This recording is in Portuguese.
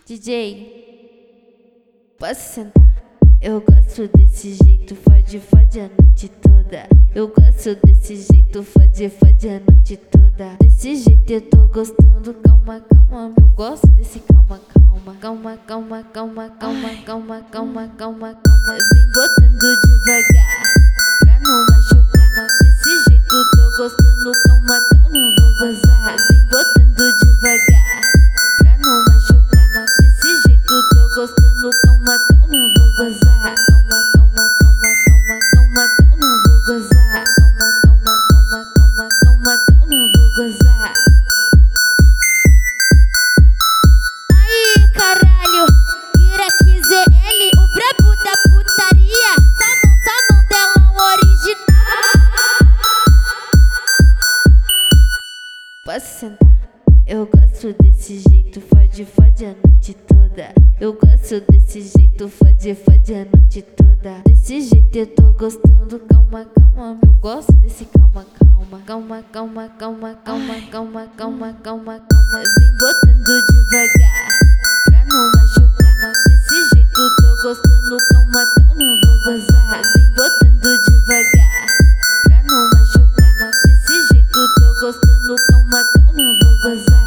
DJ, posso sentar? Eu gosto desse jeito, fode, fode a noite toda. Eu gosto desse jeito, fode, fode a noite toda. Desse jeito eu tô gostando, calma, calma. Eu gosto desse calma, calma. Calma, calma, calma, calma, calma, calma, calma, calma. Vem botando devagar, pra não machucar. Desse jeito eu tô gostando, calma, calma, vou gozar. Vem botando devagar, pra não machucar. Desse jeito eu tô gostando, calma, calma, vou gozar. Calma, calma, calma, calma, calma, calma, vou gozar. Calma, calma, calma, calma, calma, calma, vou gozar. Aí, caralho, Iraque ZL, o brabo da putaria. Tá dela original. Posso sentar? Eu gosto desse jeito, fode, fode a noite toda. Eu gosto desse jeito, fode, fode a noite toda. Desse jeito eu tô gostando, calma, calma. Eu gosto desse calma, calma. Calma, calma, calma, calma, calma, calma, calma, calma. Vem botando devagar, pra não machucar. Desse jeito eu tô gostando, calma, calma, vou gozar. Vem botando devagar, pra não machucar. Desse jeito eu tô gostando, calma, calma, vou gozar.